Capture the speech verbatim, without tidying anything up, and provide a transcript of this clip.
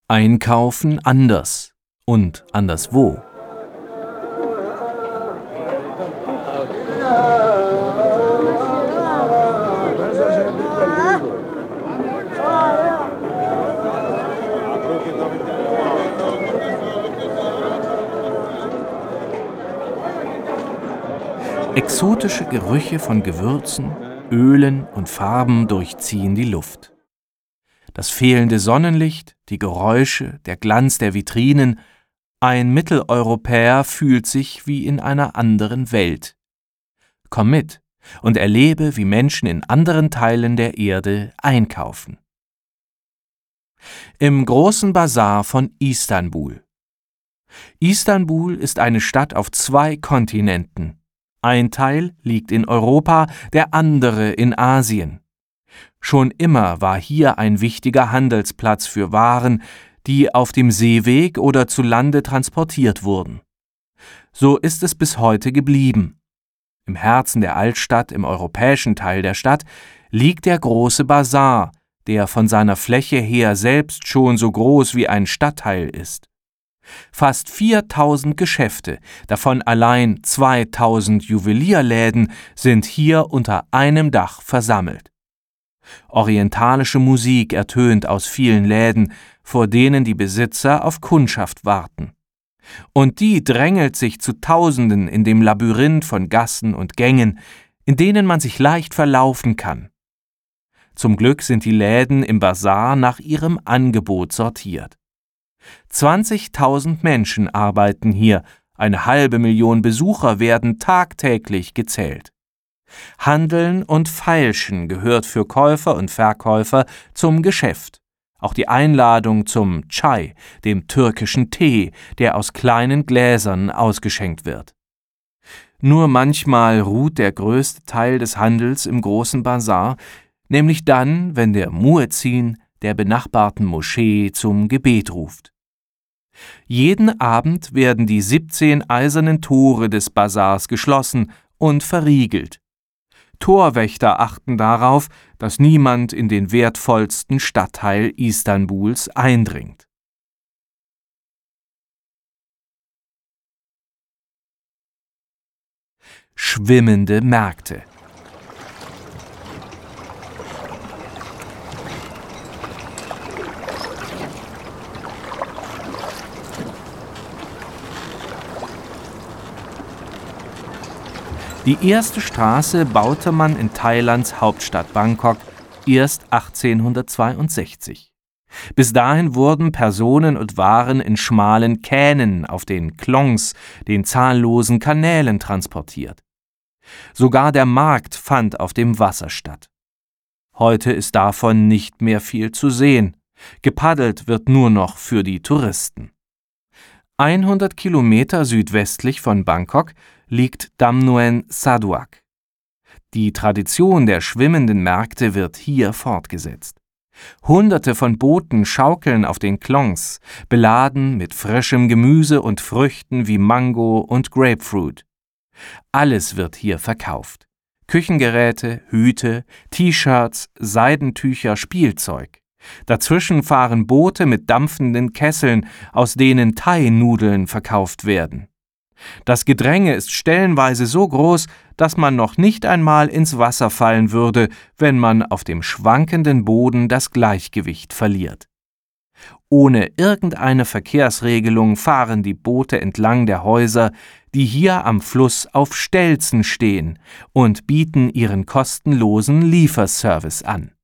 Einkaufen anders und anderswo. Exotische Gerüche von Gewürzen, Ölen und Farben durchziehen die Luft. Das fehlende Sonnenlicht, die Geräusche, der Glanz der Vitrinen, ein Mitteleuropäer fühlt sich wie in einer anderen Welt. Komm mit und erlebe, wie Menschen in anderen Teilen der Erde einkaufen. Im großen Basar von Istanbul. Istanbul ist eine Stadt auf zwei Kontinenten. Ein Teil liegt in Europa, der andere in Asien. Schon immer war hier ein wichtiger Handelsplatz für Waren, die auf dem Seeweg oder zu Lande transportiert wurden. So ist es bis heute geblieben. Im Herzen der Altstadt, im europäischen Teil der Stadt, liegt der große Basar, der von seiner Fläche her selbst schon so groß wie ein Stadtteil ist. Fast viertausend Geschäfte, davon allein zweitausend Juwelierläden, sind hier unter einem Dach versammelt. Orientalische Musik ertönt aus vielen Läden, vor denen die Besitzer auf Kundschaft warten. Und die drängelt sich zu Tausenden in dem Labyrinth von Gassen und Gängen, in denen man sich leicht verlaufen kann. Zum Glück sind die Läden im Basar nach ihrem Angebot sortiert. zwanzigtausend Menschen arbeiten hier, eine halbe Million Besucher werden tagtäglich gezählt. Handeln und Feilschen gehört für Käufer und Verkäufer zum Geschäft. Auch die Einladung zum Chai, dem türkischen Tee, der aus kleinen Gläsern ausgeschenkt wird. Nur manchmal ruht der größte Teil des Handels im großen Basar, nämlich dann, wenn der Muezzin der benachbarten Moschee zum Gebet ruft. Jeden Abend werden die siebzehn eisernen Tore des Basars geschlossen und verriegelt. Torwächter achten darauf, dass niemand in den wertvollsten Stadtteil Istanbuls eindringt. Schwimmende Märkte. Die erste Straße baute man in Thailands Hauptstadt Bangkok erst achtzehnhundertzweiundsechzig. Bis dahin wurden Personen und Waren in schmalen Kähnen auf den Klongs, den zahllosen Kanälen, transportiert. Sogar der Markt fand auf dem Wasser statt. Heute ist davon nicht mehr viel zu sehen. Gepaddelt wird nur noch für die Touristen. hundert Kilometer südwestlich von Bangkok liegt Dam Nguyen Saduak. Die Tradition der schwimmenden Märkte wird hier fortgesetzt. Hunderte von Booten schaukeln auf den Klongs, beladen mit frischem Gemüse und Früchten wie Mango und Grapefruit. Alles wird hier verkauft. Küchengeräte, Hüte, T-Shirts, Seidentücher, Spielzeug. Dazwischen fahren Boote mit dampfenden Kesseln, aus denen Thai-Nudeln verkauft werden. Das Gedränge ist stellenweise so groß, dass man noch nicht einmal ins Wasser fallen würde, wenn man auf dem schwankenden Boden das Gleichgewicht verliert. Ohne irgendeine Verkehrsregelung fahren die Boote entlang der Häuser, die hier am Fluss auf Stelzen stehen, und bieten ihren kostenlosen Lieferservice an.